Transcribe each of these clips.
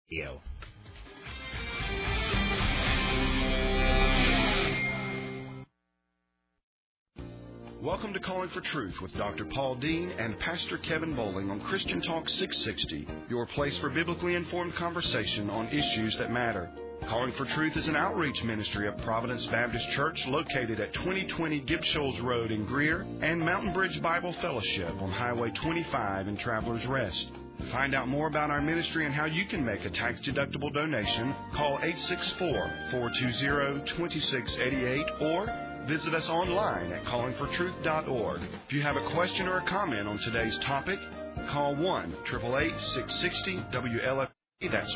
Radio. Welcome to Calling for Truth with Dr. Paul Dean and Pastor Kevin Bowling on Christian Talk 660, your place for biblically informed conversation on issues that matter. Calling for Truth is an outreach ministry of Providence Baptist Church located at 2020 Gibb Shoals Road in Greer and Mountain Bridge Bible Fellowship on Highway 25 in Travelers Rest. To find out more about our ministry and how you can make a tax-deductible donation, call 864-420-2688 or visit us online at callingfortruth.org. If you have a question or a comment on today's topic, call 1-888-660-WLFG. That's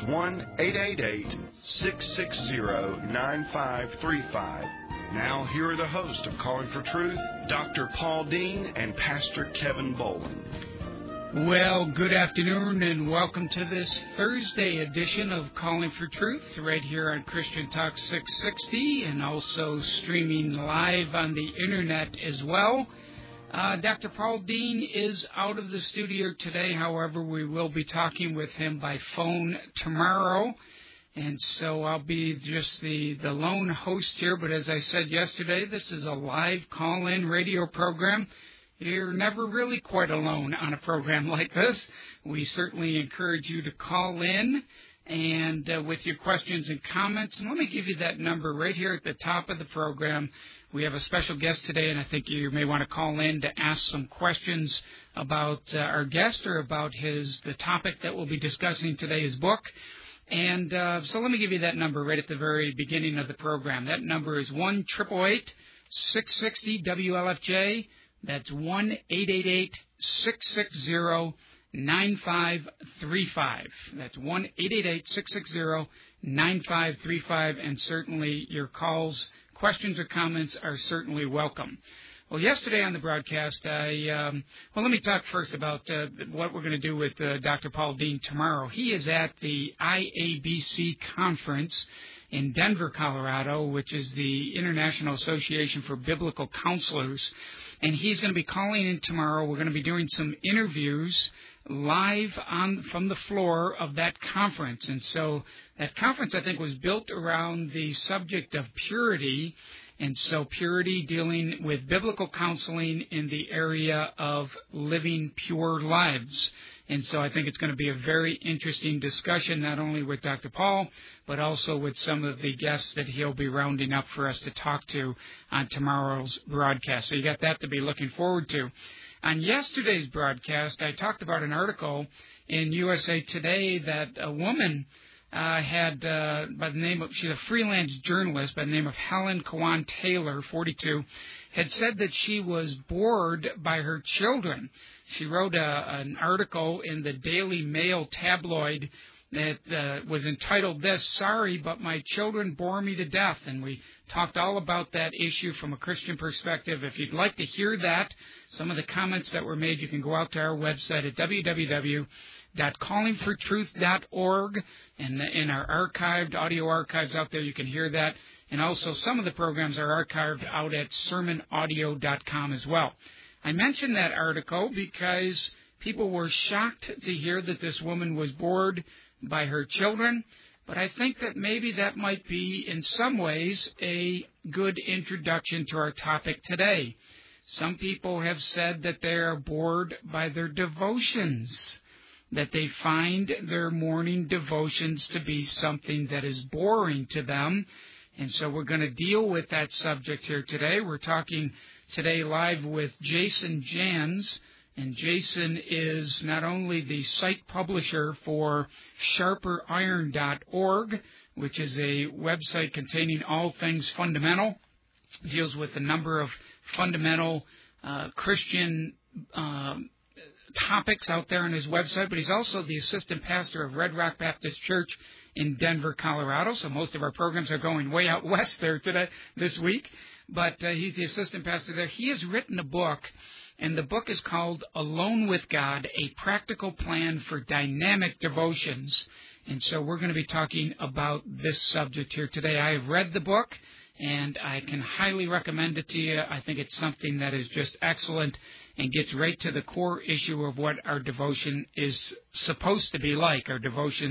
1-888-660-9535. Now, here are the hosts of Calling for Truth, Dr. Paul Dean and Pastor Kevin Bowling. Well, good afternoon and welcome to this Thursday edition of Calling for Truth right here on Christian Talk 660 and also streaming live on the internet as well. Dr. Paul Dean is out of the studio today. However, we will be talking with him by phone tomorrow. And so I'll be just the lone host here. But as I said yesterday, this is a live call-in radio program. You're never really quite alone on a program like this. We certainly encourage you to call in and with your questions and comments. And let me give you that number right here at the top of the program. We have a special guest today, and I think you may want to call in to ask some questions about our guest or about the topic that we'll be discussing today, his book. And so let me give you that number right at the very beginning of the program. That number is 1-888-660-WLFJ. That's 1-888-660-9535. That's 1-888-660-9535. And certainly your calls, questions, or comments are certainly welcome. Well, yesterday on the broadcast, let me talk first about what we're going to do with Dr. Paul Dean tomorrow. He is at the IABC conference in Denver, Colorado, which is the International Association for Biblical Counselors. And he's going to be calling in tomorrow. We're going to be doing some interviews live from the floor of that conference. And so that conference, I think, was built around the subject of purity. And so purity dealing with biblical counseling in the area of living pure lives. And so I think it's going to be a very interesting discussion, not only with Dr. Paul, but also with some of the guests that he'll be rounding up for us to talk to on tomorrow's broadcast. So you got that to be looking forward to. On yesterday's broadcast, I talked about an article in USA Today that a woman had, by the name of, she's a freelance journalist by the name of Helen Kwan Taylor, 42, had said that she was bored by her children. She wrote an article in the Daily Mail tabloid that was entitled this, "Sorry, but my children bore me to death." And we talked all about that issue from a Christian perspective. If you'd like to hear that, some of the comments that were made, you can go out to our website at www.callingfortruth.org. And in our archived, audio archives out there, you can hear that. And also some of the programs are archived out at sermonaudio.com as well. I mentioned that article because people were shocked to hear that this woman was bored by her children, but I think that maybe that might be, in some ways, a good introduction to our topic today. Some people have said that they are bored by their devotions, that they find their morning devotions to be something that is boring to them, and so we're going to deal with that subject here today. We're talking today live with Jason Jans, and Jason is not only the site publisher for sharperiron.org, which is a website containing all things fundamental, deals with a number of fundamental Christian topics out there on his website, but he's also the assistant pastor of Red Rock Baptist Church in Denver, Colorado. So most of our programs are going way out west there this week. But he's the assistant pastor there. He has written a book, and the book is called Alone with God, A Practical Plan for Dynamic Devotions. And so we're going to be talking about this subject here today. I have read the book, and I can highly recommend it to you. I think it's something that is just excellent and gets right to the core issue of what our devotion is supposed to be like. Our devotions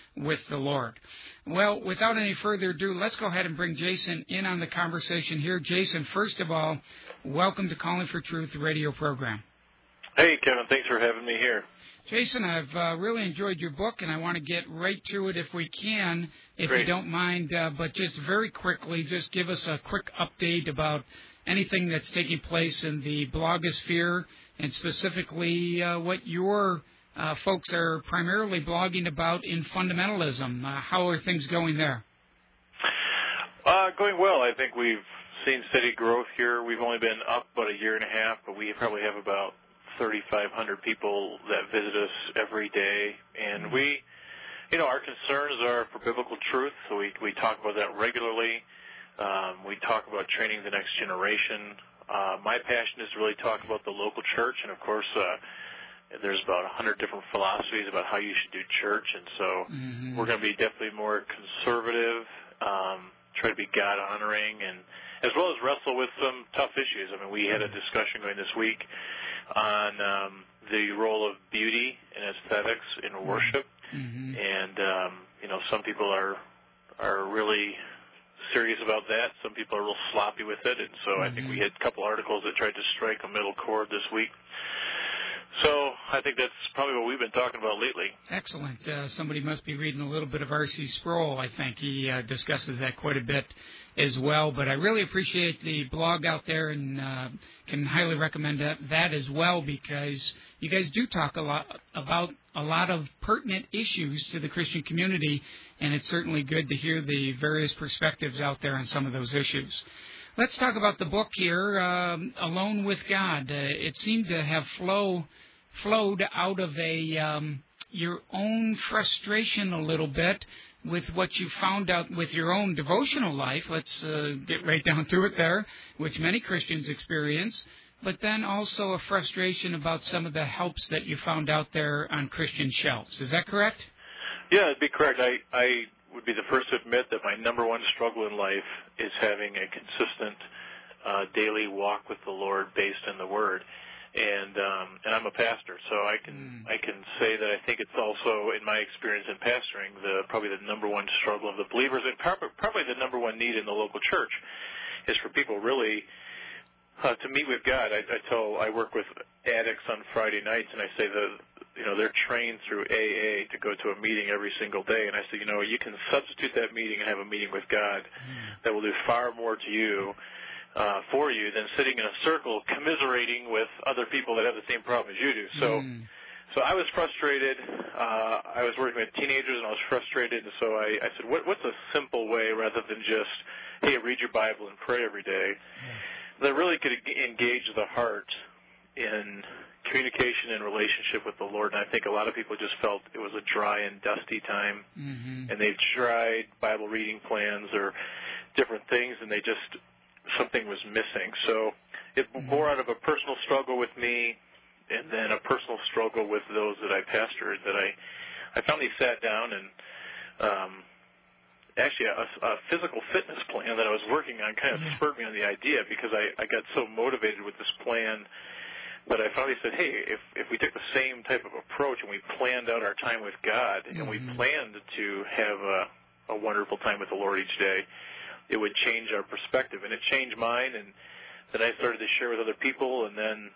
with the Lord. Well, without any further ado, let's go ahead and bring Jason in on the conversation here. Jason, first of all, welcome to Calling for Truth radio program. Hey, Kevin. Thanks for having me here. Jason, I've really enjoyed your book, and I want to get right to it if we can, if Great. you don't mind. But just very quickly, just give us a quick update about anything that's taking place in the blogosphere, and specifically what your folks are primarily blogging about in fundamentalism. How are things going there? Going well. I think we've seen steady growth here. We've only been up about a year and a half, but we probably have about 3,500 people that visit us every day. And our concerns are for biblical truth, so we talk about that regularly. We talk about training the next generation. My passion is to really talk about the local church, and of course, there's about 100 different philosophies about how you should do church, and so we're going to be definitely more conservative, try to be God-honoring, and as well as wrestle with some tough issues. I mean, we had a discussion going this week on the role of beauty and aesthetics in worship, and some people are really serious about that. Some people are real sloppy with it, and so I think we had a couple articles that tried to strike a middle chord this week. So I think that's probably what we've been talking about lately. Excellent. Somebody must be reading a little bit of R.C. Sproul. I think he discusses that quite a bit as well. But I really appreciate the blog out there, and can highly recommend that as well, because you guys do talk a lot about a lot of pertinent issues to the Christian community, and it's certainly good to hear the various perspectives out there on some of those issues. Let's talk about the book here, Alone with God. It seemed to have flowed out of your own frustration a little bit with what you found out with your own devotional life. Let's get right down to it there, which many Christians experience, but then also a frustration about some of the helps that you found out there on Christian shelves. Is that correct? Yeah, it'd be correct. I would be the first to admit that my number one struggle in life is having a consistent daily walk with the Lord based in the Word. And I'm a pastor, so I can say that I think it's also, in my experience in pastoring, probably the number one struggle of the believers, and probably the number one need in the local church is for people really to meet with God. I work with addicts on Friday nights, and I say that they're trained through AA to go to a meeting every single day, and I say you can substitute that meeting and have a meeting with God that will do far more to you. For you than sitting in a circle commiserating with other people that have the same problem as you do. So I was frustrated. I was working with teenagers, and I was frustrated. And so I said, what's a simple way rather than just, hey, read your Bible and pray every day, that really could engage the heart in communication and relationship with the Lord. And I think a lot of people just felt it was a dry and dusty time, and they've tried Bible reading plans or different things, and something was missing. So it bore out of a personal struggle with me, and then a personal struggle with those that I pastored, that I finally sat down and actually a physical fitness plan that I was working on kind of spurred me on the idea, because I got so motivated with this plan that I finally said, hey, if we took the same type of approach and we planned out our time with God, and we planned to have a wonderful time with the Lord each day, it would change our perspective. And it changed mine, and then I started to share with other people, and then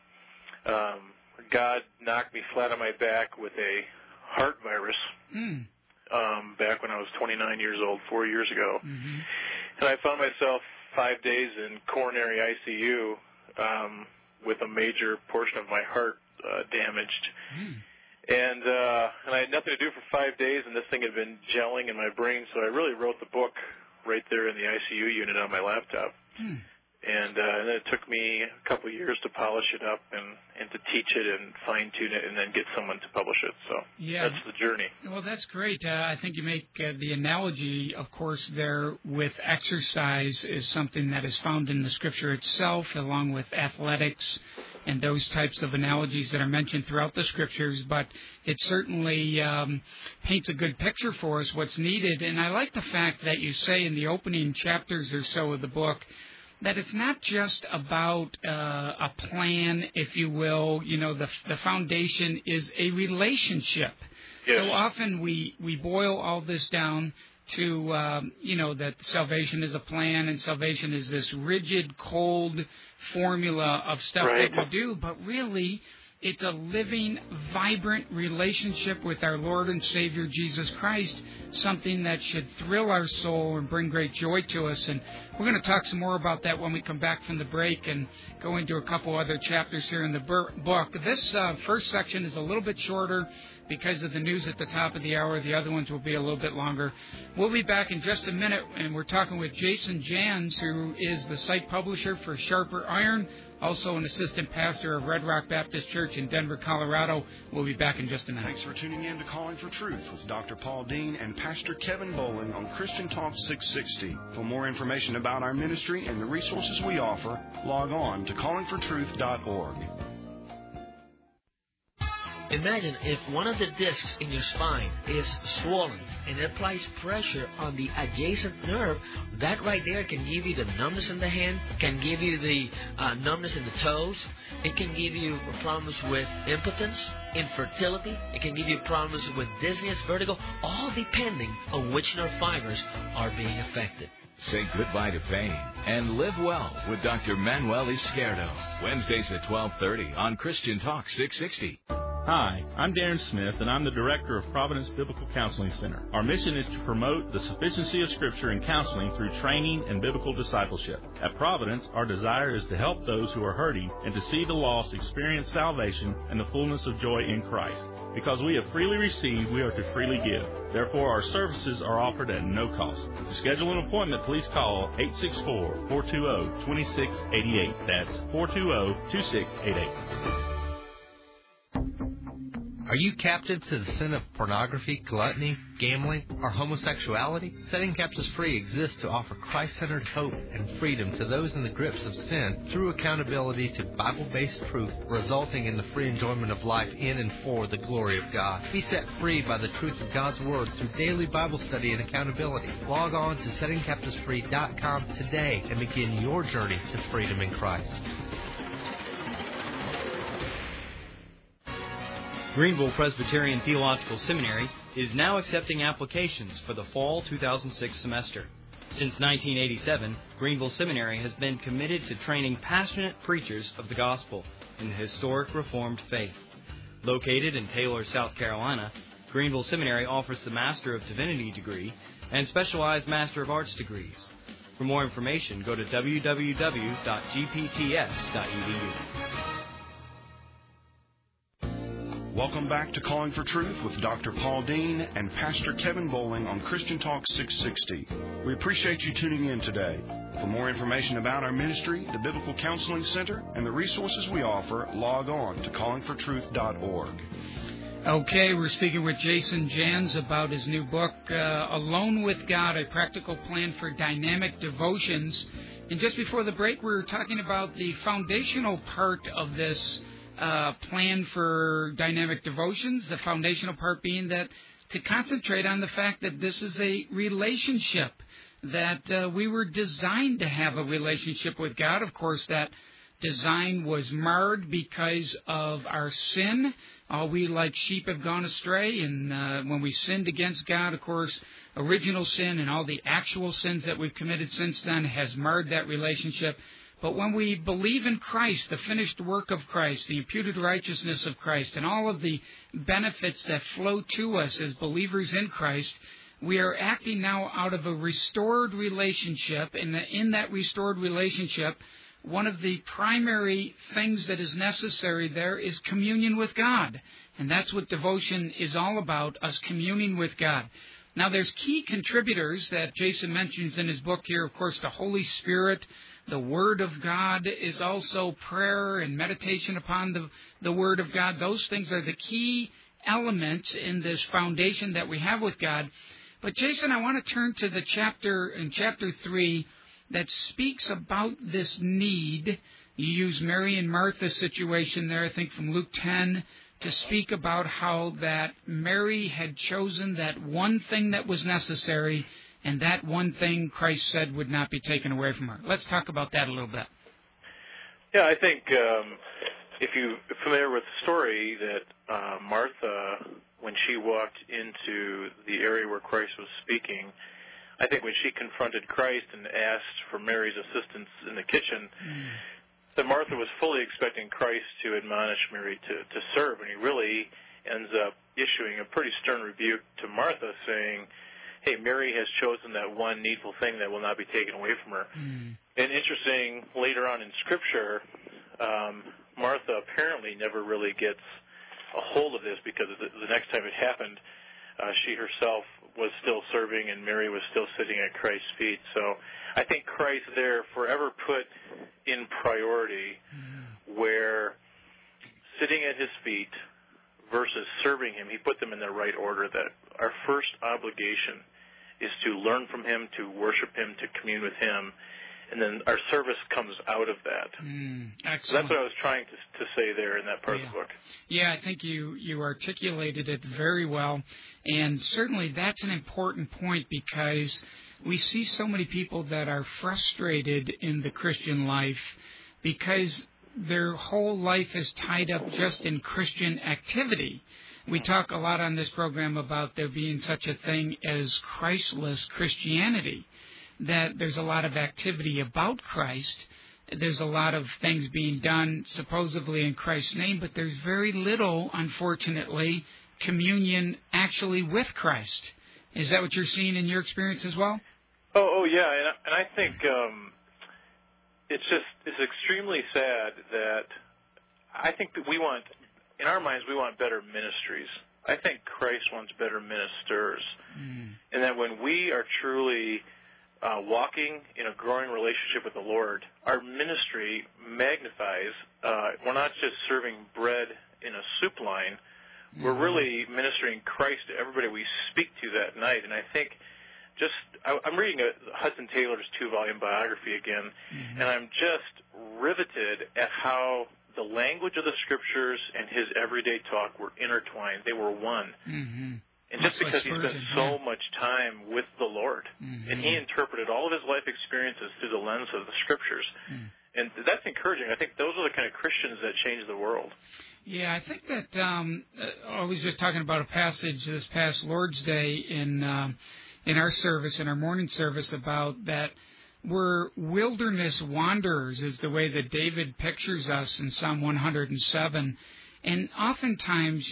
God knocked me flat on my back with a heart virus back when I was 29 years old, 4 years ago. And I found myself 5 days in coronary ICU with a major portion of my heart damaged. And I had nothing to do for 5 days, and this thing had been gelling in my brain, so I really wrote the book right there in the ICU unit on my laptop. And then it took me a couple of years to polish it up and to teach it and fine-tune it and then get someone to publish it. So that's the journey. Well, that's great. I think you make the analogy, of course, there with exercise is something that is found in the Scripture itself, along with athletics and those types of analogies that are mentioned throughout the Scriptures, but it certainly paints a good picture for us what's needed. And I like the fact that you say in the opening chapters or so of the book that it's not just about a plan, if you will. The foundation is a relationship Yes. So often we boil all this down to, that salvation is a plan and salvation is this rigid, cold formula of stuff Right. that we do, but really it's a living, vibrant relationship with our Lord and Savior Jesus Christ, something that should thrill our soul and bring great joy to us. And we're going to talk some more about that when we come back from the break and go into a couple other chapters here in the book. This first section is a little bit shorter because of the news at the top of the hour. The other ones will be a little bit longer. We'll be back in just a minute, and we're talking with Jason Jans, who is the site publisher for Sharper Iron, also an assistant pastor of Red Rock Baptist Church in Denver, Colorado. We'll be back in just a minute. Thanks for tuning in to Calling for Truth with Dr. Paul Dean and Pastor Kevin Bowling on Christian Talk 660. For more information about our ministry and the resources we offer, log on to callingfortruth.org. Imagine if one of the discs in your spine is swollen and it applies pressure on the adjacent nerve. That right there can give you the numbness in the hand, can give you the numbness in the toes. It can give you problems with impotence, infertility. It can give you problems with dizziness, vertigo, all depending on which nerve fibers are being affected. Say goodbye to pain and live well with Dr. Manuel Izquierdo. Wednesdays at 12:30 on Christian Talk 660. Hi, I'm Darren Smith, and I'm the director of Providence Biblical Counseling Center. Our mission is to promote the sufficiency of Scripture in counseling through training and biblical discipleship. At Providence, our desire is to help those who are hurting and to see the lost experience salvation and the fullness of joy in Christ. Because we have freely received, we are to freely give. Therefore, our services are offered at no cost. To schedule an appointment, please call 864-420-2688. That's 420-2688. Are you captive to the sin of pornography, gluttony, gambling, or homosexuality? Setting Captives Free exists to offer Christ-centered hope and freedom to those in the grips of sin through accountability to Bible-based truth, resulting in the free enjoyment of life in and for the glory of God. Be set free by the truth of God's Word through daily Bible study and accountability. Log on to SettingCaptivesFree.com today and begin your journey to freedom in Christ. Greenville Presbyterian Theological Seminary is now accepting applications for the fall 2006 semester. Since 1987, Greenville Seminary has been committed to training passionate preachers of the gospel in the historic Reformed faith. Located in Taylor, South Carolina, Greenville Seminary offers the Master of Divinity degree and specialized Master of Arts degrees. For more information, go to www.gpts.edu. Welcome back to Calling for Truth with Dr. Paul Dean and Pastor Kevin Bowling on Christian Talk 660. We appreciate you tuning in today. For more information about our ministry, the Biblical Counseling Center, and the resources we offer, log on to callingfortruth.org. Okay, we're speaking with Jason Jans about his new book, Alone with God, A Practical Plan for Dynamic Devotions. And just before the break, we were talking about the foundational part of this plan for dynamic devotions, the foundational part being that to concentrate on the fact that this is a relationship, that we were designed to have a relationship with God. Of course, that design was marred because of our sin. We like sheep have gone astray, and when we sinned against God, of course, original sin and all the actual sins that we've committed since then has marred that relationship. But when we believe in Christ, the finished work of Christ, the imputed righteousness of Christ, and all of the benefits that flow to us as believers in Christ, we are acting now out of a restored relationship. And in that restored relationship, one of the primary things that is necessary there is communion with God. And that's what devotion is all about, us communing with God. Now, there's key contributors that Jason mentions in his book here. Of course, the Holy Spirit, the Word of God is also prayer and meditation upon the Word of God. Those things are the key elements in this foundation that we have with God. But, Jason, I want to turn to the chapter in chapter 3 that speaks about this need. You use Mary and Martha's situation there, I think from Luke 10, to speak about how that Mary had chosen that one thing that was necessary, and that one thing Christ said would not be taken away from her. Let's talk about that a little bit. Yeah, I think if you're familiar with the story, that Martha when she walked into the area where Christ was speaking. I think when she confronted Christ and asked for Mary's assistance in the kitchen, that Martha was fully expecting Christ to admonish Mary to serve, and he really ends up issuing a pretty stern rebuke to Martha, saying, hey, Mary has chosen that one needful thing that will not be taken away from her. And interesting, later on in Scripture, Martha apparently never really gets a hold of this, because the next time it happened, she herself was still serving and Mary was still sitting at Christ's feet. So I think Christ there forever put in priority where sitting at his feet versus serving him, he put them in the right order, that our first obligation is to learn from him, to worship him, to commune with him, and then our service comes out of that. Excellent. So that's what I was trying to say there in that part of the book. Yeah, I think you articulated it very well, and certainly that's an important point, because we see so many people that are frustrated in the Christian life because their whole life is tied up just in Christian activity. We talk a lot on this program about there being such a thing as Christless Christianity, that there's a lot of activity about Christ. There's a lot of things being done supposedly in Christ's name, but there's very little, unfortunately, communion actually with Christ. Is that what you're seeing in your experience as well? Oh yeah, and I think it's extremely sad that I think that we want, in our minds, we want better ministries. I think Christ wants better ministers, and that when we are truly walking in a growing relationship with the Lord, our ministry magnifies. We're not just serving bread in a soup line. We're really ministering Christ to everybody we speak to that night. And I think I'm reading Hudson Taylor's 2-volume biography again, and I'm just riveted at how the language of the Scriptures and his everyday talk were intertwined. They were one. And just because he spent so much time with the Lord, and he interpreted all of his life experiences through the lens of the Scriptures. And that's encouraging. I think those are the kind of Christians that change the world. Yeah, I think that I was just talking about a passage this past Lord's Day in our service, in our morning service, about that we're wilderness wanderers, is the way that David pictures us in Psalm 107. And oftentimes,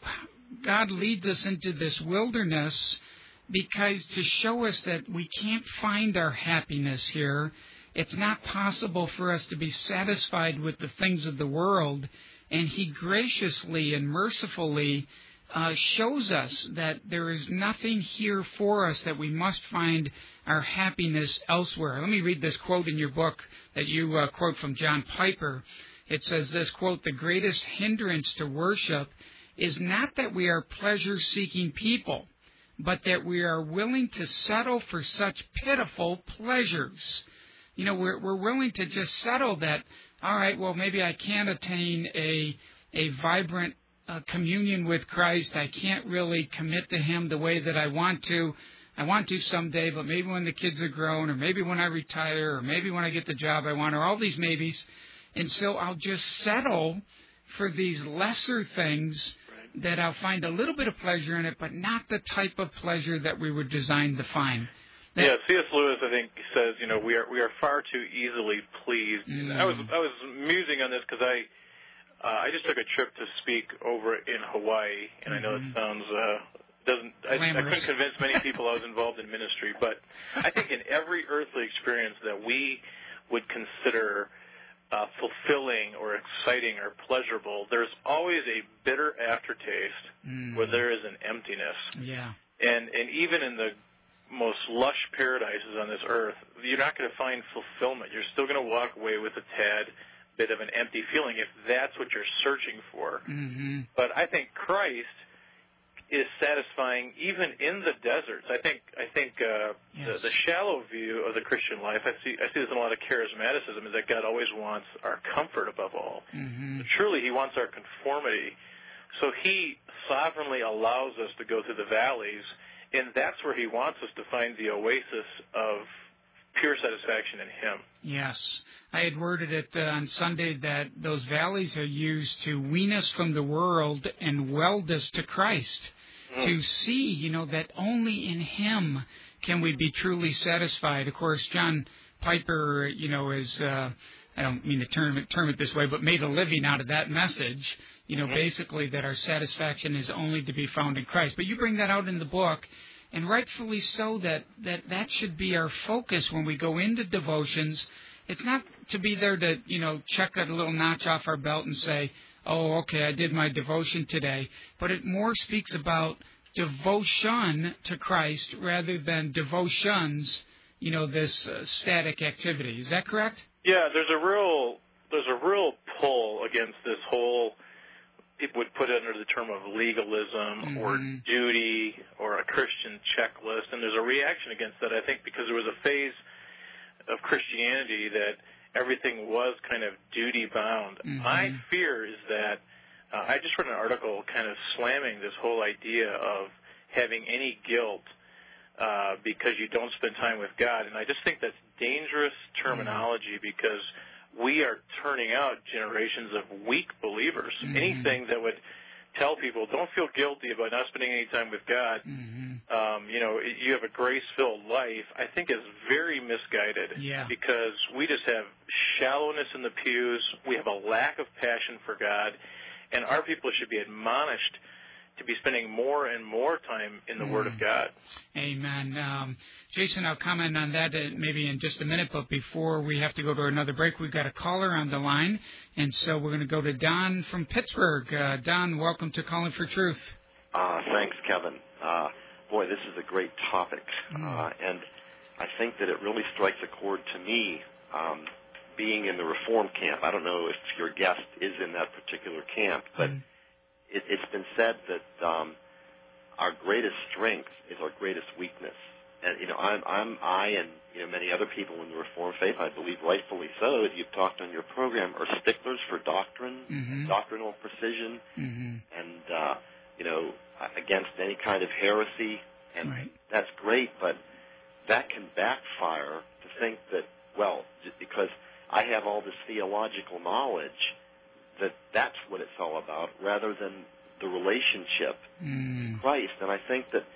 God leads us into this wilderness because to show us that we can't find our happiness here. It's not possible for us to be satisfied with the things of the world. And he graciously and mercifully shows us that there is nothing here for us, that we must find our happiness elsewhere. Let me read this quote in your book that you quote from John Piper. It says this, quote, "The greatest hindrance to worship is not that we are pleasure-seeking people, but that we are willing to settle for such pitiful pleasures." We're willing to just settle that, all right, well, maybe I can't attain a vibrant communion with Christ. I can't really commit to him the way that I want to. I want to someday, but maybe when the kids are grown, or maybe when I retire, or maybe when I get the job I want, or all these maybes. And so I'll just settle for these lesser things that I'll find a little bit of pleasure in it, but not the type of pleasure that we were designed to find. Yeah, C.S. Lewis, I think, says, we are far too easily pleased. I was musing on this because I just took a trip to speak over in Hawaii, and I know it sounds I couldn't convince many people I was involved in ministry, but I think in every earthly experience that we would consider fulfilling or exciting or pleasurable, there's always a bitter aftertaste where there is an emptiness. Yeah. And even in the most lush paradises on this earth, you're not going to find fulfillment. You're still going to walk away with a tad bit of an empty feeling if that's what you're searching for. But I think Christ is satisfying even in the deserts. I think the shallow view of the Christian life, I see this in a lot of charismaticism, is that God always wants our comfort above all. But truly, he wants our conformity. So he sovereignly allows us to go through the valleys, and that's where he wants us to find the oasis of pure satisfaction in him. Yes. I had worded it on Sunday that those valleys are used to wean us from the world and weld us to Christ. to see, that only in Him can we be truly satisfied. Of course, John Piper, is, I don't mean to term it this way, but made a living out of that message, basically that our satisfaction is only to be found in Christ. But you bring that out in the book, and rightfully so, that should be our focus when we go into devotions. It's not to be there to, check a little notch off our belt and say, oh, okay, I did my devotion today. But it more speaks about devotion to Christ rather than devotions, this static activity. Is that correct? Yeah, there's a real pull against this whole, people would put it under the term of legalism or duty or a Christian checklist, and there's a reaction against that, I think, because there was a phase of Christianity that everything was kind of duty-bound. My fear is that I just read an article kind of slamming this whole idea of having any guilt because you don't spend time with God, and I just think that's dangerous terminology because we are turning out generations of weak believers. Anything that would tell people, don't feel guilty about not spending any time with God, you have a grace-filled life, I think is very misguided because we just have shallowness in the pews, we have a lack of passion for God, and our people should be admonished to be spending more and more time in the Word of God. Amen. Jason, I'll comment on that maybe in just a minute, but before we have to go to another break, we've got a caller on the line, and so we're going to go to Don from Pittsburgh. Don, welcome to Calling for Truth. Thanks, Kevin. Boy, this is a great topic, and I think that it really strikes a chord to me being in the Reform camp. I don't know if your guest is in that particular camp, but it's been said that our greatest strength is our greatest weakness. And, I and many other people in the Reformed faith, I believe rightfully so, as you've talked on your program, are sticklers for doctrine, doctrinal precision, and, against any kind of heresy. And that's great, but that can backfire to think that, well, just because I have all this theological knowledge, that's what it's all about, rather than the relationship to Christ. And I think that,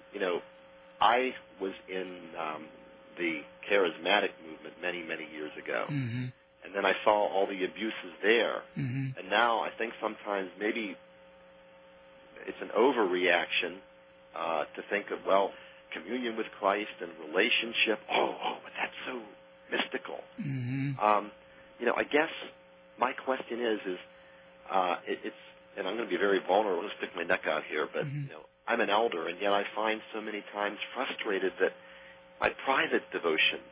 I was in the charismatic movement many, many years ago, and then I saw all the abuses there. And now I think sometimes maybe it's an overreaction to think of, well, communion with Christ and relationship, but that's so mystical. I guess my question is it's, and I'm going to be very vulnerable, I'm going to stick my neck out here, but, I'm an elder, and yet I find so many times frustrated that my private devotions,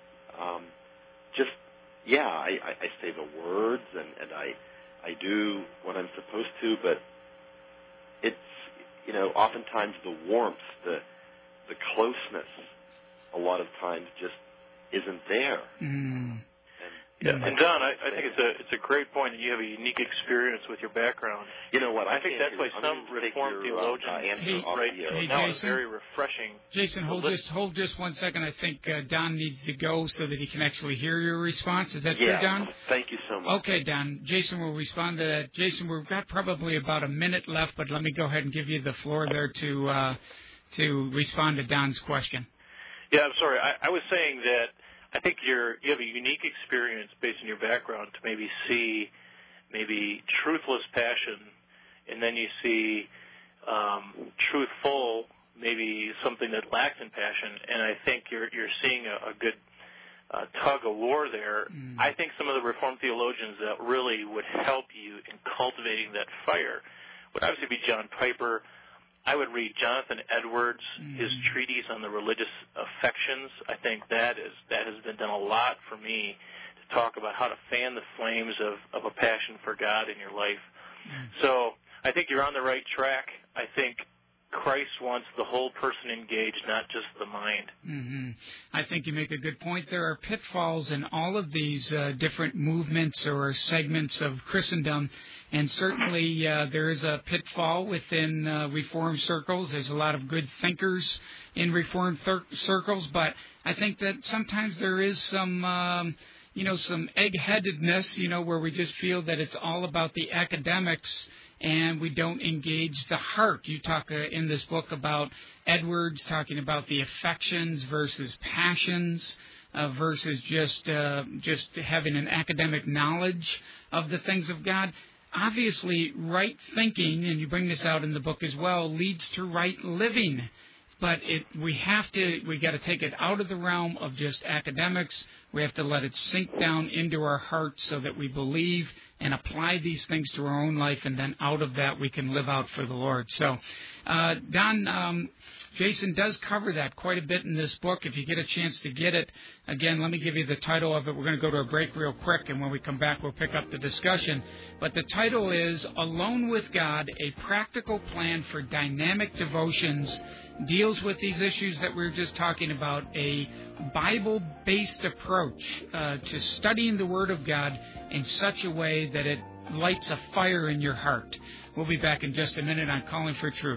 I say the words, and I do what I'm supposed to, but it's, oftentimes the warmth, the closeness, a lot of times just isn't there. And Don, I think it's a great point, and you have a unique experience with your background. You know what? I think that's why some Reformed theologians now is very refreshing. Jason, hold just 1 second. I think Don needs to go so that he can actually hear your response. Is that true, Don? Thank you so much. Okay, Don. Jason will respond to that. Jason, we've got probably about a minute left, but let me go ahead and give you the floor there to respond to Don's question. Yeah, I'm sorry. I was saying that I think you have a unique experience based on your background to maybe see truthless passion, and then you see truthful, maybe something that lacks in passion. And I think you're seeing a good tug of war there. I think some of the Reformed theologians that really would help you in cultivating that fire would obviously be John Piper. I would read Jonathan Edwards, his treatise on the religious affections. I think that has been done a lot for me to talk about how to fan the flames of a passion for God in your life. So I think you're on the right track. I think Christ wants the whole person engaged, not just the mind. I think you make a good point. There are pitfalls in all of these different movements or segments of Christendom. And certainly there is a pitfall within Reformed circles. There's a lot of good thinkers in Reformed circles, but I think that sometimes there is some, some egg-headedness, where we just feel that it's all about the academics and we don't engage the heart. You talk in this book about Edwards talking about the affections versus passions versus just having an academic knowledge of the things of God. Obviously, right thinking, and you bring this out in the book as well, leads to right living. But we got to take it out of the realm of just academics. We have to let it sink down into our hearts so that we believe and apply these things to our own life, and then out of that we can live out for the Lord. So, Don, Jason does cover that quite a bit in this book. If you get a chance to get it, again, let me give you the title of it. We're going to go to a break real quick, and when we come back, we'll pick up the discussion. But the title is Alone with God, A Practical Plan for Dynamic Devotions. Deals with these issues that we were just talking about, a Bible-based approach to studying the Word of God in such a way that it lights a fire in your heart. We'll be back in just a minute on Calling for Truth.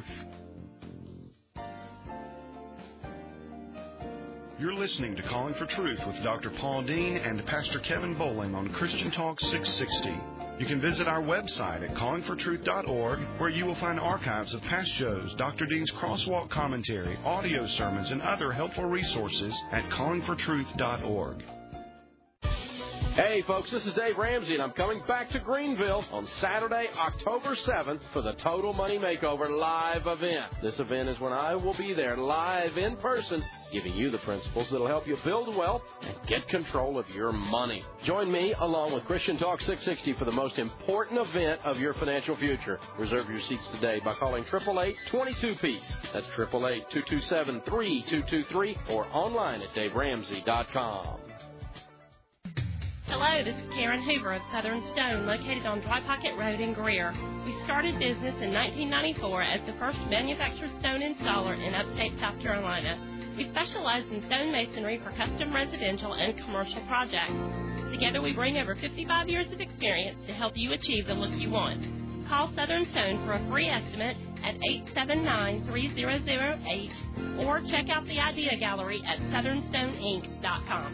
You're listening to Calling for Truth with Dr. Paul Dean and Pastor Kevin Bowling on Christian Talk 660. You can visit our website at callingfortruth.org, where you will find archives of past shows, Dr. Dean's Crosswalk commentary, audio sermons, and other helpful resources at callingfortruth.org. Hey, folks, this is Dave Ramsey, and I'm coming back to Greenville on Saturday, October 7th for the Total Money Makeover live event. This event is when I will be there live in person, giving you the principles that will help you build wealth and get control of your money. Join me, along with Christian Talk 660, for the most important event of your financial future. Reserve your seats today by calling 888-22-PEACE. That's 888-227-3223 or online at DaveRamsey.com. Hello, this is Karen Hoover of Southern Stone, located on Dry Pocket Road in Greer. We started business in 1994 as the first manufactured stone installer in upstate South Carolina. We specialize in stonemasonry for custom residential and commercial projects. Together we bring over 55 years of experience to help you achieve the look you want. Call Southern Stone for a free estimate at 879-3008 or check out the Idea Gallery at southernstoneinc.com.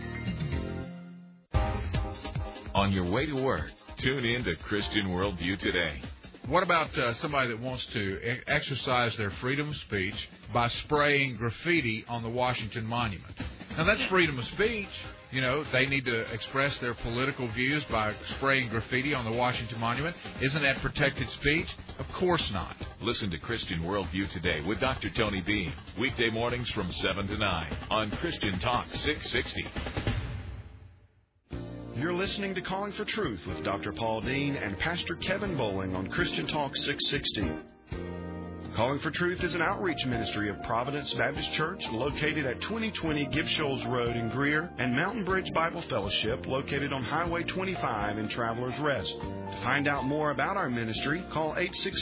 On your way to work, tune in to Christian Worldview Today. What about somebody that wants to exercise their freedom of speech by spraying graffiti on the Washington Monument? Now, that's freedom of speech. You know, they need to express their political views by spraying graffiti on the Washington Monument. Isn't that protected speech? Of course not. Listen to Christian Worldview Today with Dr. Tony Beam, weekday mornings from 7 to 9 on Christian Talk 660. You're listening to Calling for Truth with Dr. Paul Dean and Pastor Kevin Bowling on Christian Talk 660. Calling for Truth is an outreach ministry of Providence Baptist Church located at 2020 Gibb Shoals Road in Greer and Mountain Bridge Bible Fellowship located on Highway 25 in Travelers Rest. To find out more about our ministry, call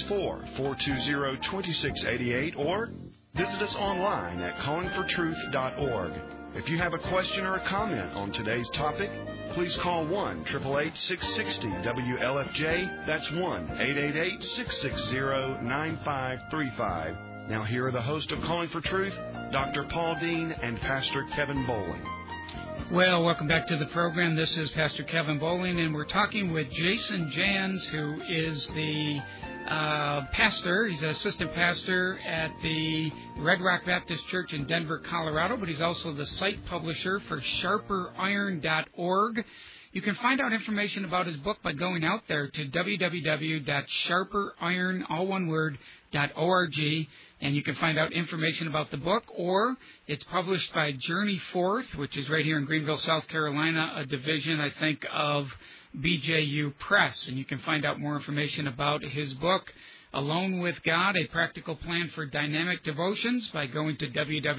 864-420-2688 or visit us online at callingfortruth.org. If you have a question or a comment on today's topic, please call 1-888-660-WLFJ. That's 1-888-660-9535. Now here are the hosts of Calling for Truth, Dr. Paul Dean and Pastor Kevin Bowling. Well, welcome back to the program. This is Pastor Kevin Bowling, and we're talking with Jason Jans, who is the pastor. He's an assistant pastor at the Red Rock Baptist Church in Denver, Colorado, but he's also the site publisher for SharperIron.org. You can find out information about his book by going out there to www.sharperiron.org, and you can find out information about the book, or it's published by Journey Forth, which is right here in Greenville, South Carolina, a division, I think, of BJU Press, and you can find out more information about his book, Alone with God, A Practical Plan for Dynamic Devotions, by going to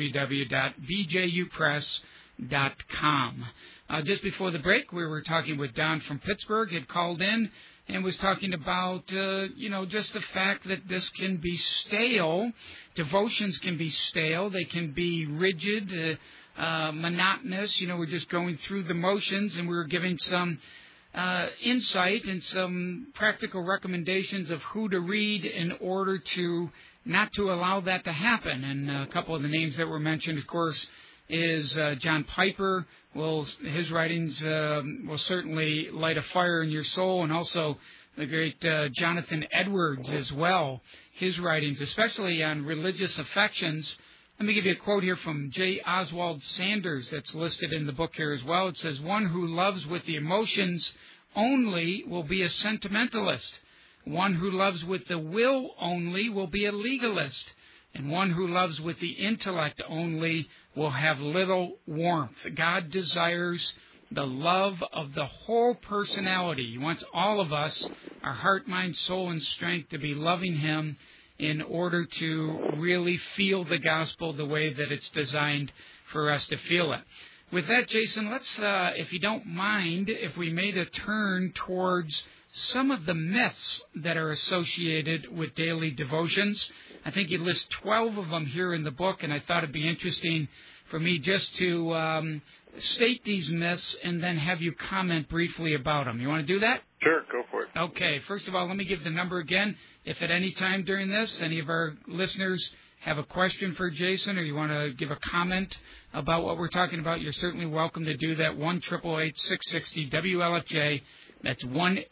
www.bjupress.com. Just before the break, we were talking with Don from Pittsburgh. He had called in and was talking about, just the fact that this can be stale. Devotions can be stale. They can be rigid, monotonous. We're just going through the motions, and we were giving some insight and some practical recommendations of who to read in order to not to allow that to happen. And a couple of the names that were mentioned, of course, is John Piper. His writings will certainly light a fire in your soul, and also the great Jonathan Edwards as well, his writings, especially on religious affections. Let me give you a quote here from J. Oswald Sanders that's listed in the book here as well. It says, "One who loves with the emotions only will be a sentimentalist. One who loves with the will only will be a legalist. And one who loves with the intellect only will have little warmth." God desires the love of the whole personality. He wants all of us, our heart, mind, soul, and strength, to be loving Him in order to really feel the gospel the way that it's designed for us to feel it. With that, Jason, let's, if you don't mind, if we made a turn towards some of the myths that are associated with daily devotions. I think you list 12 of them here in the book, and I thought it'd be interesting for me just to state these myths and then have you comment briefly about them. You want to do that? Sure, go for it. Okay, first of all, let me give the number again. If at any time during this, any of our listeners have a question for Jason or you want to give a comment about what we're talking about, you're certainly welcome to do that. 1-888-660-WLFJ. That's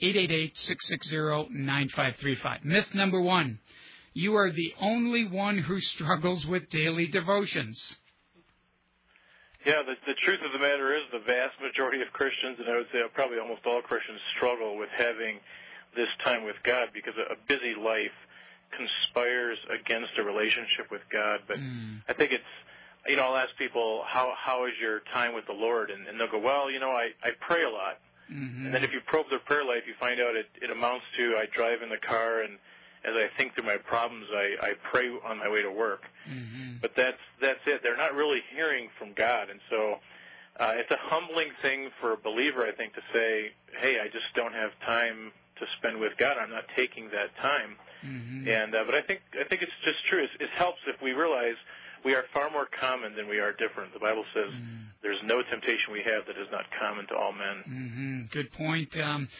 1-888-660-9535. Myth number 1. You are the only one who struggles with daily devotions. Yeah, the truth of the matter is the vast majority of Christians, and I would say probably almost all Christians, struggle with having this time with God because a busy life conspires against a relationship with God. But I think it's, I'll ask people, how is your time with the Lord? And they'll go, well, I pray a lot. Mm-hmm. And then if you probe their prayer life, you find out it amounts to I drive in the car and as I think through my problems, I pray on my way to work. Mm-hmm. But that's it. They're not really hearing from God. And so it's a humbling thing for a believer, I think, to say, hey, I just don't have time to spend with God. I'm not taking that time. Mm-hmm. And but I think it's just true. It helps if we realize we are far more common than we are different. The Bible says there's no temptation we have that is not common to all men. Mm-hmm. Good point.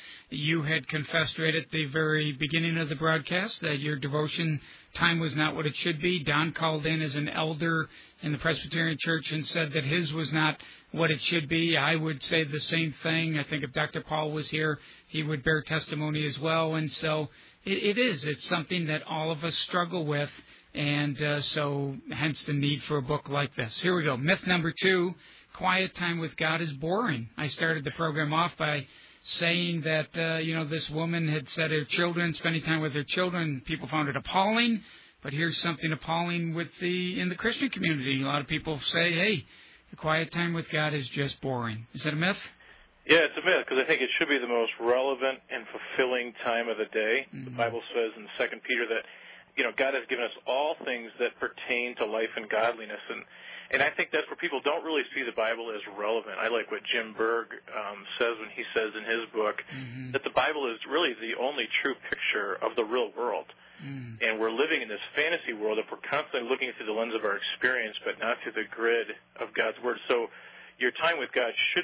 You had confessed right at the very beginning of the broadcast that your devotion time was not what it should be. Don called in as an elder in the Presbyterian Church and said that his was not what it should be. I would say the same thing. I think if Dr. Paul was here, he would bear testimony as well. And so it is. It's something that all of us struggle with. And so hence the need for a book like this. Here we go. Myth number 2, quiet time with God is boring. I started the program off by saying that, this woman had said her children, spending time with her children, people found it appalling. But here's something appalling in the Christian community. A lot of people say, hey, the quiet time with God is just boring. Is that a myth? Yeah, it's a myth because I think it should be the most relevant and fulfilling time of the day. Mm-hmm. The Bible says in 2 Peter that God has given us all things that pertain to life and godliness. And I think that's where people don't really see the Bible as relevant. I like what Jim Berg says when he says in his book that the Bible is really the only true picture of the real world. And we're living in this fantasy world if we're constantly looking through the lens of our experience but not through the grid of God's Word. So your time with God should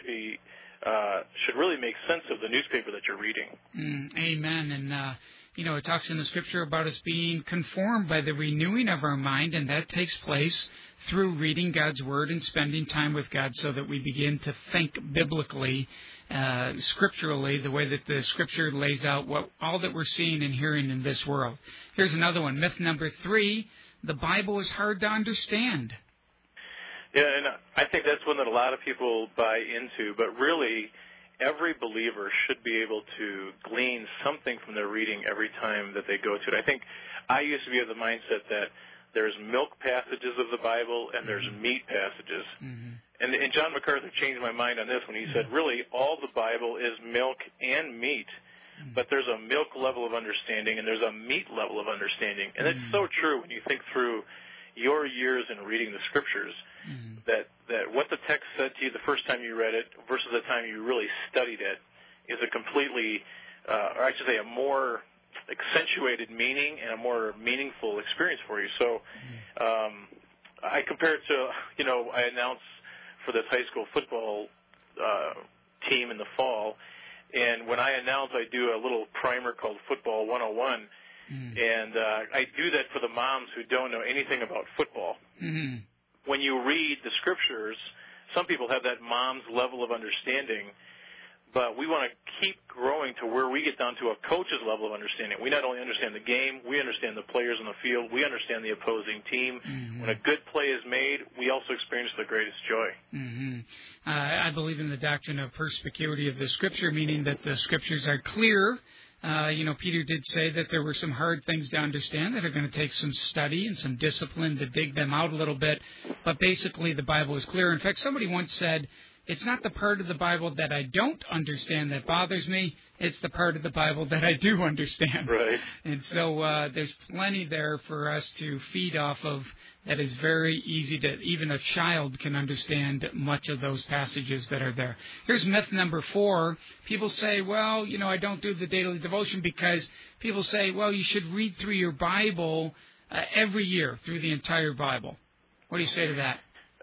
really make sense of the newspaper that you're reading. Amen. And it talks in the Scripture about us being conformed by the renewing of our mind, and that takes place through reading God's Word and spending time with God so that we begin to think biblically, scripturally, the way that the Scripture lays out all that we're seeing and hearing in this world. Here's another one. Myth number 3, the Bible is hard to understand. Yeah, and I think that's one that a lot of people buy into, but really every believer should be able to glean something from their reading every time that they go to it. I think I used to be of the mindset that there's milk passages of the Bible and there's meat passages. Mm-hmm. And John MacArthur changed my mind on this when he said, really, all the Bible is milk and meat, but there's a milk level of understanding and there's a meat level of understanding. And it's so true when you think through your years in reading the Scriptures, that what the text said to you the first time you read it versus the time you really studied it is a completely, or I should say, a more accentuated meaning and a more meaningful experience for you. So I compare it to, I announce for this high school football team in the fall, and when I announce, I do a little primer called Football 101, and I do that for the moms who don't know anything about football. Mm-hmm. When you read the Scriptures, some people have that mom's level of understanding, but we want to keep growing to where we get down to a coach's level of understanding. We not only understand the game, we understand the players on the field, we understand the opposing team. Mm-hmm. When a good play is made, we also experience the greatest joy. Mm-hmm. I believe in the doctrine of perspicuity of the Scripture, meaning that the Scriptures are clear. Peter did say that there were some hard things to understand that are going to take some study and some discipline to dig them out a little bit. But basically, the Bible is clear. In fact, somebody once said, it's not the part of the Bible that I don't understand that bothers me. It's the part of the Bible that I do understand. Right. And so there's plenty there for us to feed off of that is very easy to, even a child can understand much of those passages that are there. Here's myth number 4. People say, well, I don't do the daily devotion because people say, well, you should read through your Bible every year, through the entire Bible. What do you say to that?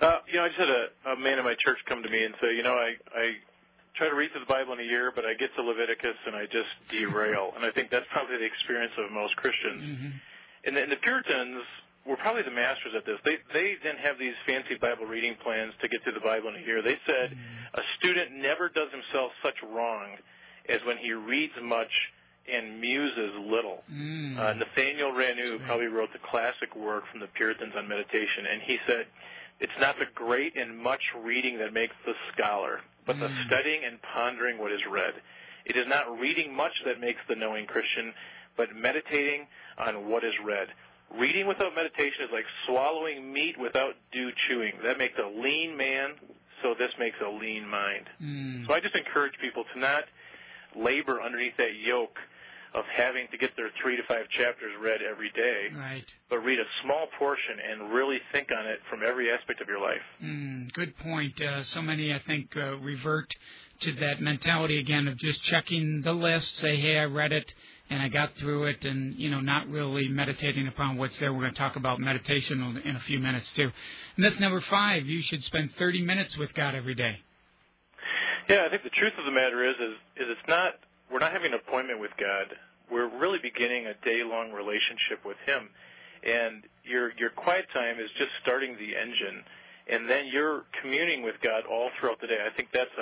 I just had a man in my church come to me and say, I try to read through the Bible in a year, but I get to Leviticus and I just derail. And I think that's probably the experience of most Christians. Mm-hmm. And the Puritans were probably the masters at this. They didn't have these fancy Bible reading plans to get through the Bible in a year. They said a student never does himself such wrong as when he reads much and muses little. Nathaniel Ranu probably wrote the classic work from the Puritans on meditation, and he said, it's not the great and much reading that makes the scholar, but the studying and pondering what is read. It is not reading much that makes the knowing Christian, but meditating on what is read. Reading without meditation is like swallowing meat without due chewing. That makes a lean man, so this makes a lean mind. So I just encourage people to not labor underneath that yoke of having to get their 3 to 5 chapters read every day, right, but read a small portion and really think on it from every aspect of your life. Good point. So many, I think, revert to that mentality again of just checking the list, say, hey, I read it and I got through it, and, not really meditating upon what's there. We're going to talk about meditation in a few minutes, too. Myth number 5, you should spend 30 minutes with God every day. Yeah, I think the truth of the matter is it's not, we're not having an appointment with God. We're really beginning a day-long relationship with Him. And your quiet time is just starting the engine, and then you're communing with God all throughout the day. I think it's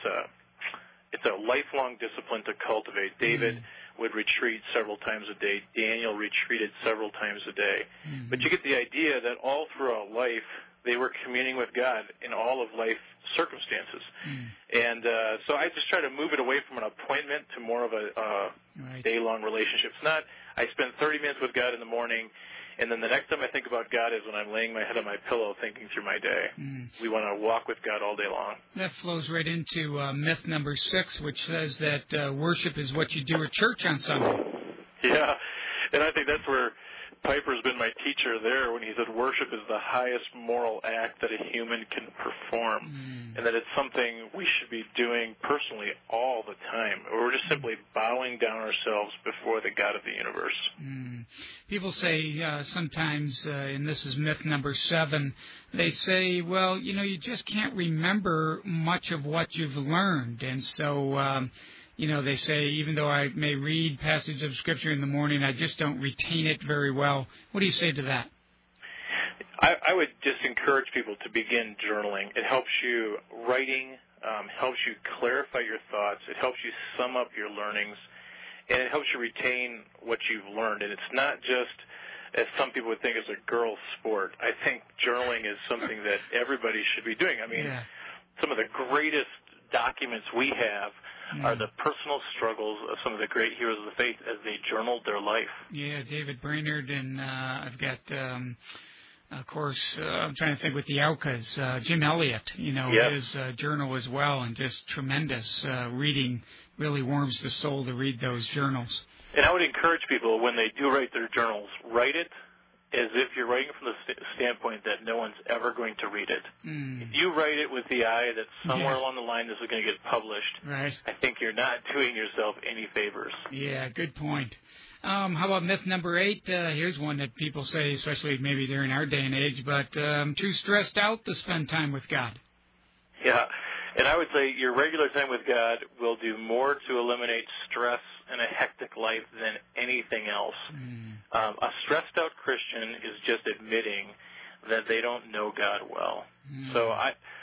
a lifelong discipline to cultivate. David would retreat several times a day. Daniel retreated several times a day. But you get the idea that all throughout life, they were communing with God in all of life circumstances. And so I just try to move it away from an appointment to more of a day-long relationship. It's not, I spend 30 minutes with God in the morning, and then the next time I think about God is when I'm laying my head on my pillow thinking through my day. We want to walk with God all day long. That flows right into myth number 6, which says that worship is what you do at church on Sunday. Yeah, and I think that's where Piper's been my teacher there when he said worship is the highest moral act that a human can perform, and that it's something we should be doing personally all the time. We're just simply bowing down ourselves before the God of the universe. People say sometimes, and this is myth number 7, they say, well, you just can't remember much of what you've learned, and so they say, even though I may read passages of Scripture in the morning, I just don't retain it very well. What do you say to that? I would just encourage people to begin journaling. It helps you, writing helps you clarify your thoughts. It helps you sum up your learnings, and it helps you retain what you've learned. And it's not just, as some people would think, it's a girl's sport. I think journaling is something that everybody should be doing. I mean, some of the greatest documents we have are the personal struggles of some of the great heroes of the faith as they journaled their life. Yeah, David Brainerd, and I've got, of course, I'm trying to think with the Aucas, Jim Elliott, his journal as well, and just tremendous reading. Really warms the soul to read those journals. And I would encourage people, when they do write their journals, write it as if you're writing from the standpoint that no one's ever going to read it. If you write it with the eye that somewhere along the line this is going to get published, I think you're not doing yourself any favors. Yeah, good point. How about myth number 8? Here's one that people say, especially maybe during our day and age, but too stressed out to spend time with God. Yeah, and I would say your regular time with God will do more to eliminate stress in a hectic life than anything else. A stressed-out Christian is just admitting that they don't know God well. So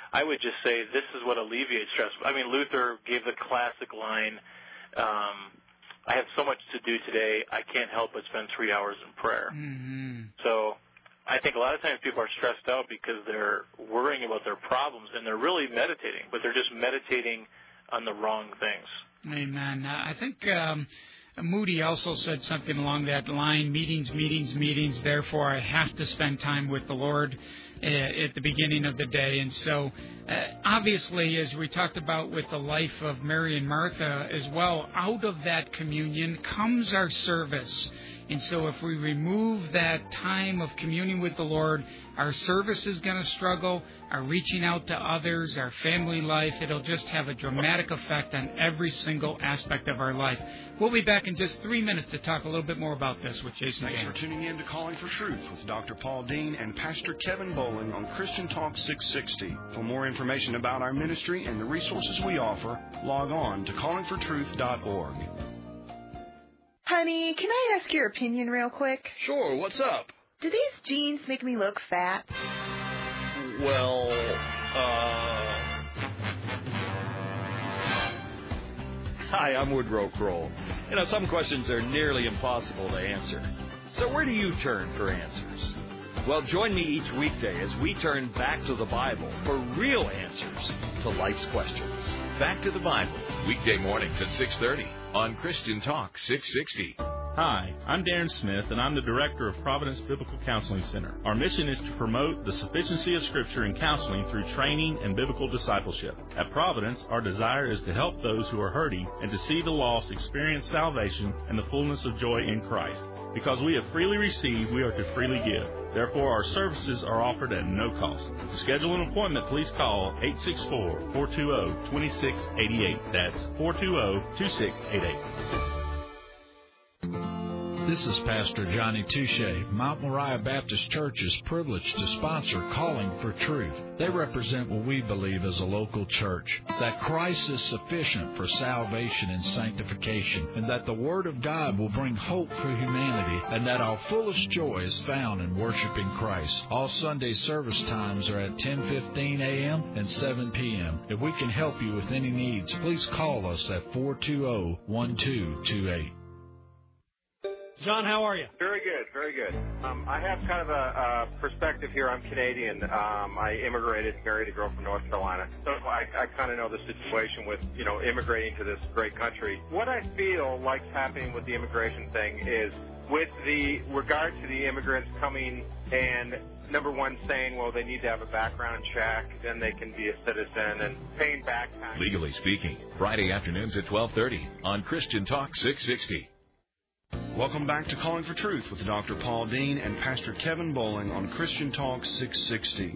I would just say this is what alleviates stress. I mean, Luther gave the classic line, I have so much to do today, I can't help but spend 3 hours in prayer. Mm-hmm. So I think a lot of times people are stressed out because they're worrying about their problems, and they're really meditating, but they're just meditating on the wrong things. Amen. I think Moody also said something along that line, meetings, meetings, meetings, therefore I have to spend time with the Lord at the beginning of the day. And so, obviously, as we talked about with the life of Mary and Martha as well, out of that communion comes our service. And so if we remove that time of communion with the Lord, our service is going to struggle, our reaching out to others, our family life, it'll just have a dramatic effect on every single aspect of our life. We'll be back in just 3 minutes to talk a little bit more about this with Jason. Thanks for tuning in to Calling for Truth with Dr. Paul Dean and Pastor Kevin Bowling on Christian Talk 660. For more information about our ministry and the resources we offer, log on to callingfortruth.org. Honey, can I ask your opinion real quick? Sure, what's up? Do these jeans make me look fat? Well, Hi, I'm Woodrow Kroll. You know, some questions are nearly impossible to answer. So where do you turn for answers? Well, join me each weekday as we turn back to the Bible for real answers to life's questions. Back to the Bible, weekday mornings at 6:30 on Christian Talk 660. Hi, I'm Darren Smith, and I'm the Director of Providence Biblical Counseling Center. Our mission is to promote the sufficiency of Scripture in counseling through training and biblical discipleship. At Providence, our desire is to help those who are hurting and to see the lost experience salvation and the fullness of joy in Christ. Because we have freely received, we are to freely give. Therefore, our services are offered at no cost. To schedule an appointment, please call 864-420-2688. That's 420-2688. This is Pastor Johnny Touche. Mount Moriah Baptist Church is privileged to sponsor Calling for Truth. They represent what we believe as a local church, that Christ is sufficient for salvation and sanctification, and that the Word of God will bring hope for humanity, and that our fullest joy is found in worshiping Christ. All Sunday service times are at 10:15 a.m. and 7 p.m. If we can help you with any needs, please call us at 420-1228. John, how are you? Very good, very good. I have kind of a perspective here. I'm Canadian. I immigrated, married a girl from North Carolina. So I kind of know the situation with, immigrating to this great country. What I feel like's happening with the immigration thing is with the regard to the immigrants coming and number one saying, well, they need to have a background check, then they can be a citizen and paying back tax. Legally Speaking, Friday afternoons at 12:30 on Christian Talk 660. Welcome back to Calling for Truth with Dr. Paul Dean and Pastor Kevin Bowling on Christian Talk 660.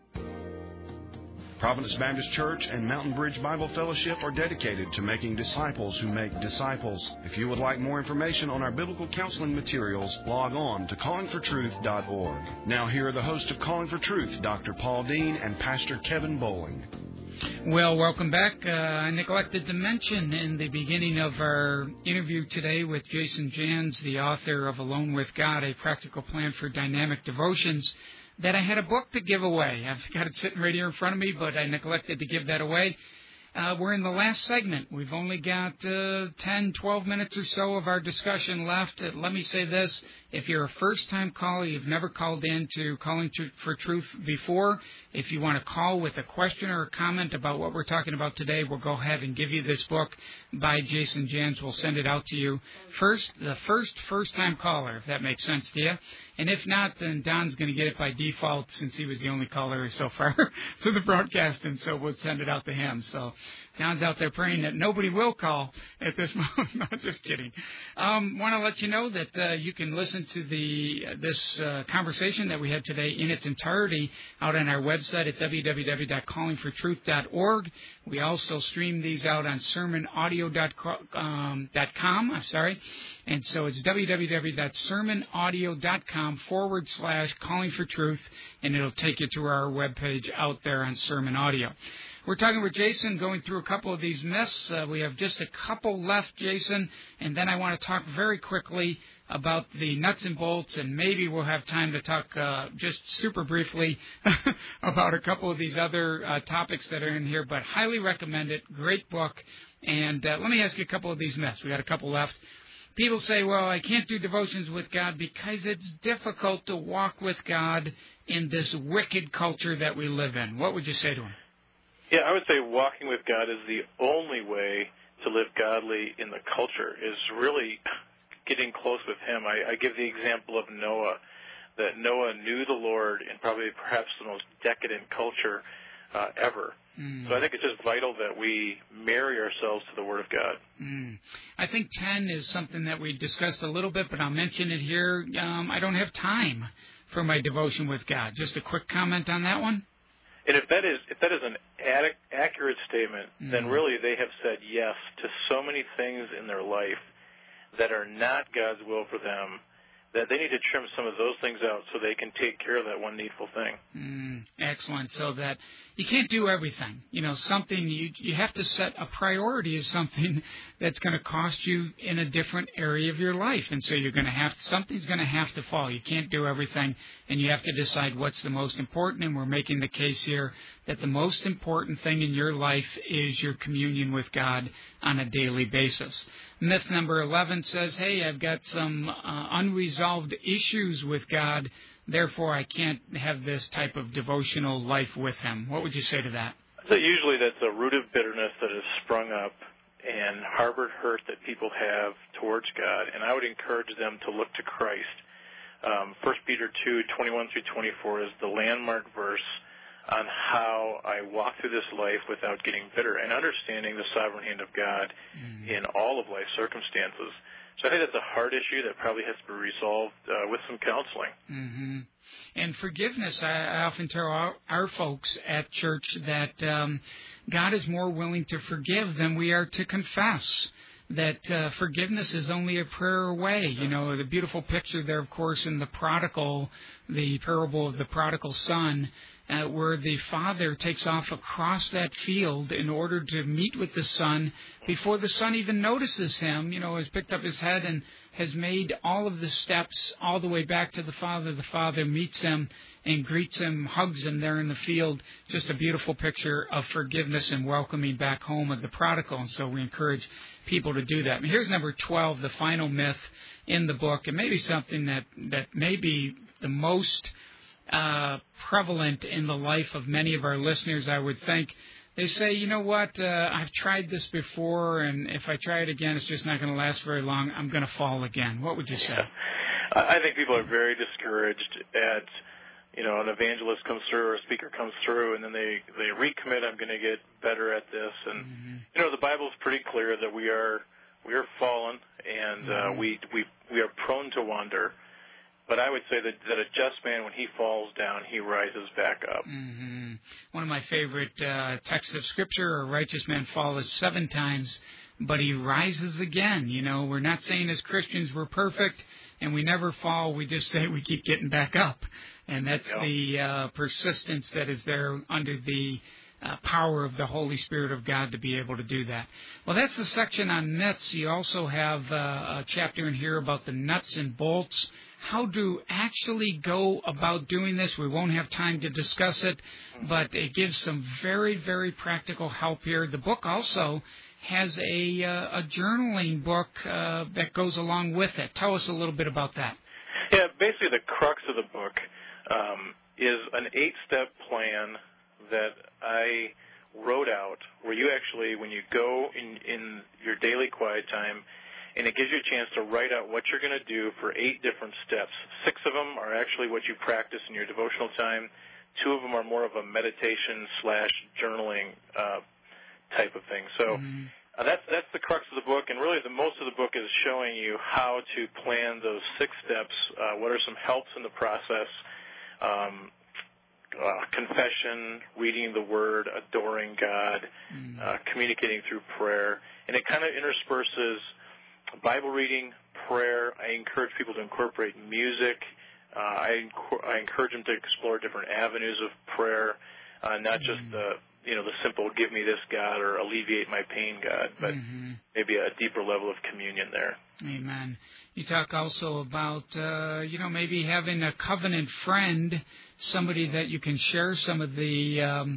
Providence Baptist Church and Mountain Bridge Bible Fellowship are dedicated to making disciples who make disciples. If you would like more information on our biblical counseling materials, log on to callingfortruth.org. Now here are the hosts of Calling for Truth, Dr. Paul Dean and Pastor Kevin Bowling. Well, welcome back. I neglected to mention in the beginning of our interview today with Jason Jans, the author of Alone with God, A Practical Plan for Dynamic Devotions, that I had a book to give away. I've got it sitting right here in front of me, but I neglected to give that away. We're in the last segment. We've only got 10, 12 minutes or so of our discussion left. Let me say this. If you're a first-time caller, you've never called in to Calling for Truth before, if you want to call with a question or a comment about what we're talking about today, we'll go ahead and give you this book by Jason Jans. We'll send it out to you first, the first-time caller, if that makes sense to you. And if not, then Don's going to get it by default since he was the only caller so far to the broadcast, and so we'll send it out to him. So Don's out there praying that nobody will call at this moment. No, just kidding. Want to let you know that you can listen to this conversation that we had today in its entirety out on our website at www.callingfortruth.org. We also stream these out on sermonaudio.com. And so it's www.sermonaudio.com/Calling for Truth, and it'll take you to our webpage out there on Sermon Audio. We're talking with Jason, going through a couple of these myths. We have just a couple left, Jason, and then I want to talk very quickly about the nuts and bolts, and maybe we'll have time to talk just super briefly about a couple of these other topics that are in here, but highly recommend it. Great book. And let me ask you a couple of these myths. We got a couple left. People say, well, I can't do devotions with God because it's difficult to walk with God in this wicked culture that we live in. What would you say to them? Yeah, I would say walking with God is the only way to live godly in the culture, is really getting close with Him. I give the example of Noah, that Noah knew the Lord in probably perhaps the most decadent culture ever. So I think it's just vital that we marry ourselves to the Word of God. I think 10 is something that we discussed a little bit, but I'll mention it here. I don't have time for my devotion with God. Just a quick comment on that one. And if that is an accurate statement, then really they have said yes to so many things in their life that are not God's will for them, that they need to trim some of those things out so they can take care of that one needful thing. Excellent. So that you can't do everything. You know, something you have to set a priority as something that's going to cost you in a different area of your life. And so you're going to have, something's going to have to fall. You can't do everything, and you have to decide what's the most important. And we're making the case here that the most important thing in your life is your communion with God on a daily basis. Myth number 11 says, hey, I've got some unresolved issues with God, therefore I can't have this type of devotional life with Him. What would you say to that? So usually that's a root of bitterness that has sprung up and harbored hurt that people have towards God, and I would encourage them to look to Christ. 1 Peter 2:21 through 24 is the landmark verse on how I walk through this life without getting bitter and understanding the sovereign hand of God in all of life circumstances. So I think that's a hard issue that probably has to be resolved with some counseling. And forgiveness, I often tell our folks at church that God is more willing to forgive than we are to confess. That forgiveness is only a prayer away. You know, the beautiful picture there, of course, in the parable of the prodigal son, where the father takes off across that field in order to meet with the son before the son even notices him, has picked up his head and has made all of the steps all the way back to the father. The father meets him and greets him, hugs him there in the field. Just a beautiful picture of forgiveness and welcoming back home of the prodigal. And so we encourage people to do that. And here's number 12, the final myth in the book, and maybe something that may be the most prevalent in the life of many of our listeners, I would think. They say, you know what, I've tried this before, and if I try it again, it's just not going to last very long. I'm going to fall again. What would you say? I think people are very discouraged at, an evangelist comes through or a speaker comes through, and then they recommit, I'm going to get better at this. And, the Bible is pretty clear that we are fallen, and we are prone to wander. But I would say that a just man, when he falls down, he rises back up. One of my favorite texts of Scripture, a righteous man falleth 7 times, but he rises again. We're not saying as Christians we're perfect and we never fall. We just say we keep getting back up. And that's the persistence that is there under the power of the Holy Spirit of God to be able to do that. Well, that's the section on myths. You also have a chapter in here about the nuts and bolts. How to actually go about doing this. We won't have time to discuss it, but it gives some very, very practical help here. The book also has a journaling book that goes along with it. Tell us a little bit about that. Yeah, basically the crux of the book is an 8-step plan that I wrote out where you actually, when you go in your daily quiet time, and it gives you a chance to write out what you're going to do for 8 different steps. 6 of them are actually what you practice in your devotional time. 2 of them are more of a meditation/journaling type of thing. So that's the crux of the book, and really most of the book is showing you how to plan those 6 steps, what are some helps in the process, confession, reading the Word, adoring God, communicating through prayer, and it kind of intersperses Bible reading, prayer. I encourage people to incorporate music. I encourage them to explore different avenues of prayer, not just the simple "give me this, God" or "alleviate my pain, God," but maybe a deeper level of communion there. Amen. You talk also about maybe having a covenant friend, somebody that you can share some of the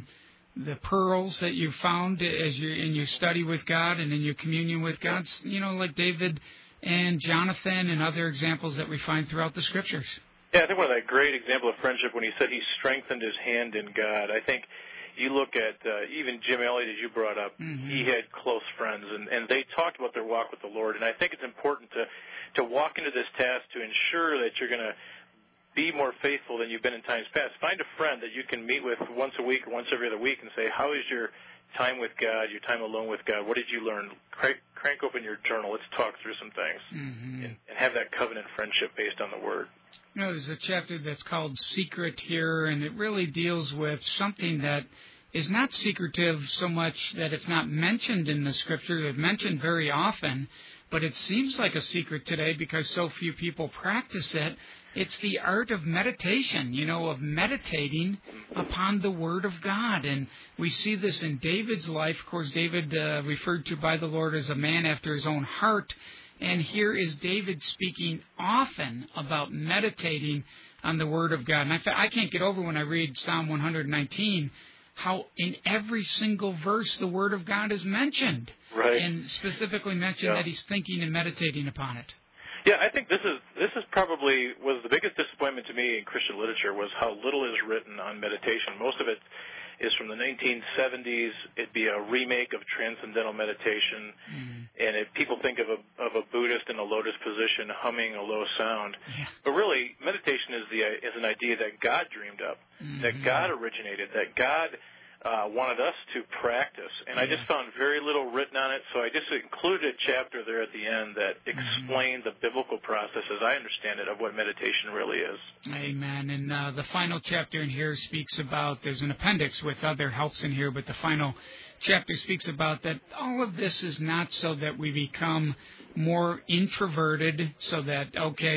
pearls that you found as you in your study with God and in your communion with God. Like David and Jonathan and other examples that we find throughout the Scriptures. Yeah, I think one of that great example of friendship when he said he strengthened his hand in God. I think you look at even Jim Elliott, as you brought up, he had close friends, and they talked about their walk with the Lord. And I think it's important to walk into this task to ensure that you're going to be more faithful than you've been in times past. Find a friend that you can meet with once a week or once every other week and say, how is your time with God, your time alone with God? What did you learn? Crank open your journal. Let's talk through some things and have that covenant friendship based on the Word. There's a chapter that's called Secret here, and it really deals with something that is not secretive so much that it's not mentioned in the Scripture. It's mentioned very often, but it seems like a secret today because so few people practice it. It's the art of meditation, of meditating upon the Word of God. And we see this in David's life. Of course, David, referred to by the Lord as a man after his own heart. And here is David speaking often about meditating on the Word of God. And I can't get over when I read Psalm 119 how in every single verse the Word of God is mentioned. Right. And specifically mentioned that he's thinking and meditating upon it. Yeah, I think this is probably was the biggest disappointment to me in Christian literature was how little is written on meditation. Most of it is from the 1970s. It'd be a remake of Transcendental Meditation, and people think of a Buddhist in a lotus position humming a low sound. But really, meditation is an idea that God dreamed up, that God originated, that God wanted us to practice. And I just found very little written on it, so I just included a chapter there at the end that explained the biblical process, as I understand it, of what meditation really is. Amen. And the final chapter in here speaks about, there's an appendix with other helps in here, but the final chapter speaks about that all of this is not so that we become more introverted, so that,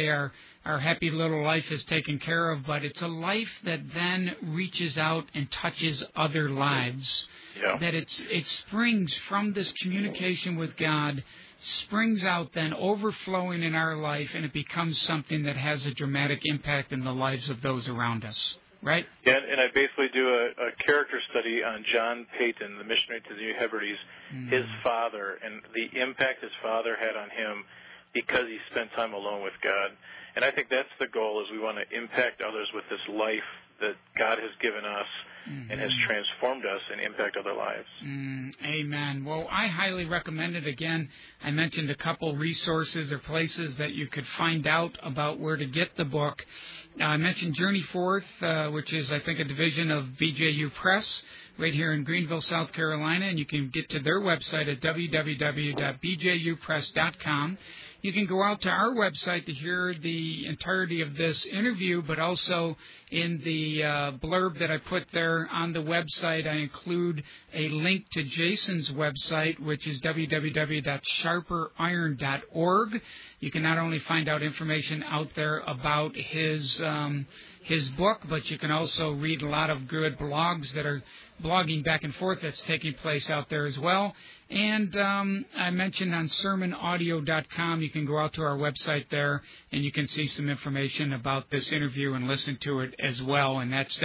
our happy little life is taken care of, but it's a life that then reaches out and touches other lives. Yeah. That it springs from this communication with God, springs out then overflowing in our life, and it becomes something that has a dramatic impact in the lives of those around us. Right? Yeah, and I basically do a character study on John Payton, the missionary to the New Hebrides, his father, and the impact his father had on him because he spent time alone with God. And I think that's the goal, is we want to impact others with this life that God has given us and has transformed us and impact other lives. Amen. Well, I highly recommend it. Again, I mentioned a couple resources or places that you could find out about where to get the book. I mentioned Journey Forth, which is, I think, a division of BJU Press right here in Greenville, South Carolina, and you can get to their website at www.bjupress.com. You can go out to our website to hear the entirety of this interview, but also in the blurb that I put there on the website, I include a link to Jason's website, which is www.sharperiron.org. You can not only find out information out there about his book, but you can also read a lot of good blogs that are blogging back and forth that's taking place out there as well. And I mentioned on sermonaudio.com, you can go out to our website there, and you can see some information about this interview and listen to it as well. And that's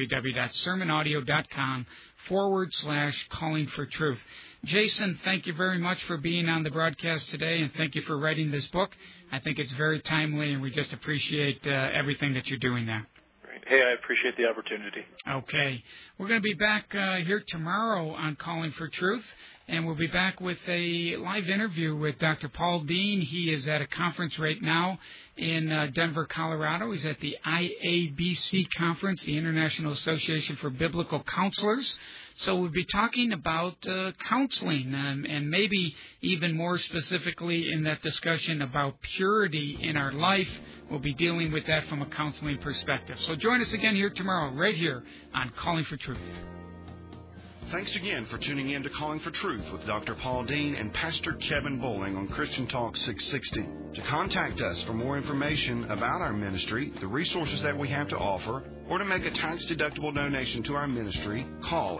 www.sermonaudio.com/calling for truth. Jason, thank you very much for being on the broadcast today, and thank you for writing this book. I think it's very timely, and we just appreciate everything that you're doing there. Hey, I appreciate the opportunity. Okay. We're going to be back here tomorrow on Calling for Truth, and we'll be back with a live interview with Dr. Paul Dean. He is at a conference right now in Denver, Colorado. He's at the IABC conference, the International Association for Biblical Counselors. So we'll be talking about counseling and maybe even more specifically in that discussion about purity in our life. We'll be dealing with that from a counseling perspective. So join us again here tomorrow, right here on Calling for Truth. Thanks again for tuning in to Calling for Truth with Dr. Paul Dean and Pastor Kevin Bowling on Christian Talk 660. To contact us for more information about our ministry, the resources that we have to offer, or to make a tax-deductible donation to our ministry, call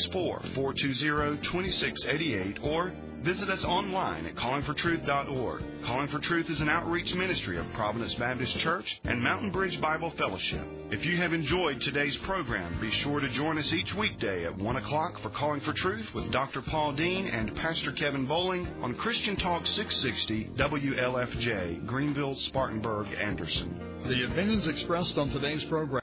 864-420-2688 or visit us online at callingfortruth.org. Calling for Truth is an outreach ministry of Providence Baptist Church and Mountain Bridge Bible Fellowship. If you have enjoyed today's program, be sure to join us each weekday at 1 o'clock for Calling for Truth with Dr. Paul Dean and Pastor Kevin Bowling on Christian Talk 660 WLFJ, Greenville, Spartanburg, Anderson. The opinions expressed on today's program